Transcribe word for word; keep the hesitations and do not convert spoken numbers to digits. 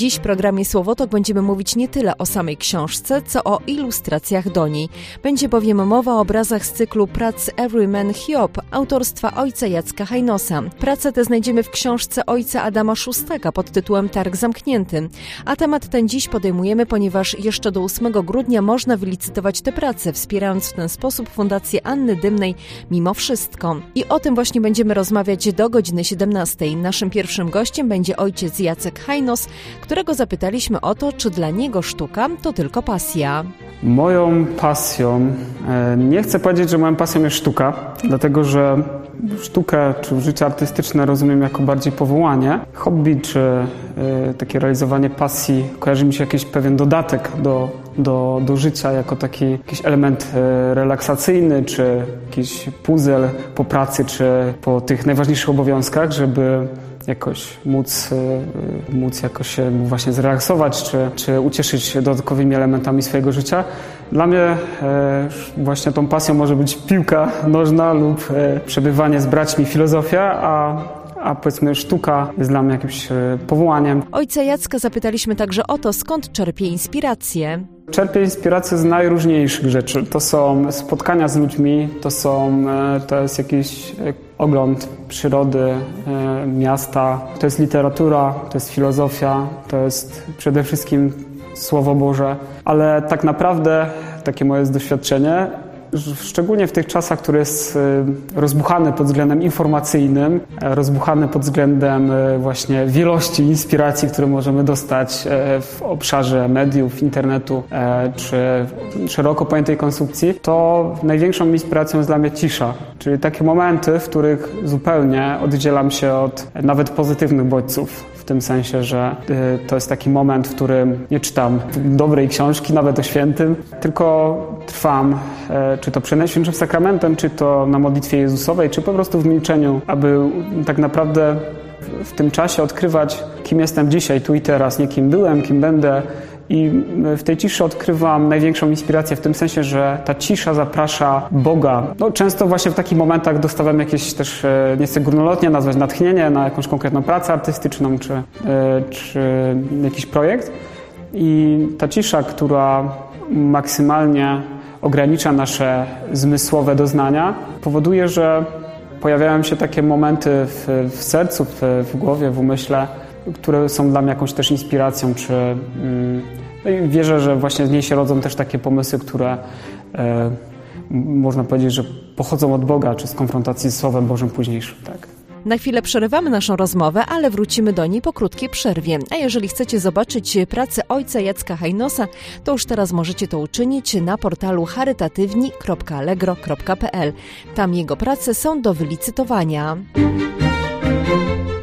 Dziś w programie Słowotok będziemy mówić nie tyle o samej książce, co o ilustracjach do niej. Będzie bowiem mowa o obrazach z cyklu prac Every Man Hiob autorstwa ojca Jacka Hajnosa. Pracę tę znajdziemy w książce ojca Adama Szustaka pod tytułem Targ zamknięty. A temat ten dziś podejmujemy, ponieważ jeszcze do ósmego grudnia można wylicytować tę pracę, wspierając w ten sposób Fundację Anny Dymnej Mimo Wszystko. I o tym właśnie będziemy rozmawiać do godziny siedemnastej. Naszym pierwszym gościem będzie ojciec Jacek Hajnos, którego zapytaliśmy o to, czy dla niego sztuka to tylko pasja. Moją pasją, nie chcę powiedzieć, że moją pasją jest sztuka, dlatego że sztukę czy życie artystyczne rozumiem jako bardziej powołanie. Hobby czy y, takie realizowanie pasji kojarzy mi się jakiś pewien dodatek do, do, do życia, jako taki jakiś element y, relaksacyjny, czy jakiś puzzle po pracy, czy po tych najważniejszych obowiązkach, żeby jakoś móc, móc jakoś się właśnie zrelaksować, czy, czy ucieszyć się dodatkowymi elementami swojego życia. Dla mnie e, właśnie tą pasją może być piłka nożna lub e, przebywanie z braćmi, filozofia, a a powiedzmy sztuka jest dla mnie jakimś powołaniem. Ojca Jacka zapytaliśmy także o to, skąd czerpie inspirację. Czerpię inspirację z najróżniejszych rzeczy. To są spotkania z ludźmi, to są, to jest jakiś ogląd przyrody, miasta, to jest literatura, to jest filozofia, to jest przede wszystkim Słowo Boże. Ale tak naprawdę takie moje jest doświadczenie, szczególnie w tych czasach, który jest rozbuchany pod względem informacyjnym, rozbuchany pod względem właśnie wielości inspiracji, które możemy dostać w obszarze mediów, internetu czy szeroko pojętej konsumpcji, to największą inspiracją jest dla mnie cisza, czyli takie momenty, w których zupełnie oddzielam się od nawet pozytywnych bodźców. W tym sensie, że to jest taki moment, w którym nie czytam dobrej książki, nawet o świętym, tylko trwam, czy to przed Najświętszym Sakramentem, czy to na modlitwie Jezusowej, czy po prostu w milczeniu, aby tak naprawdę w tym czasie odkrywać, kim jestem dzisiaj, tu i teraz, nie kim byłem, kim będę. I w tej ciszy odkrywam największą inspirację w tym sensie, że ta cisza zaprasza Boga. No, często właśnie w takich momentach dostawam jakieś też, nie chcę górnolotnie nazwać, natchnienie na jakąś konkretną pracę artystyczną czy, czy jakiś projekt. I ta cisza, która maksymalnie ogranicza nasze zmysłowe doznania, powoduje, że pojawiają się takie momenty w, w sercu, w, w głowie, w umyśle, które są dla mnie jakąś też inspiracją, czy no i wierzę, że właśnie z niej się rodzą też takie pomysły, które e, można powiedzieć, że pochodzą od Boga, czy z konfrontacji z Słowem Bożym późniejszym, tak. Na chwilę przerywamy naszą rozmowę, ale wrócimy do niej po krótkiej przerwie. A jeżeli chcecie zobaczyć pracę ojca Jacka Hajnosa, to już teraz możecie to uczynić na portalu charytatywni kropka allegro kropka p l. Tam jego prace są do wylicytowania.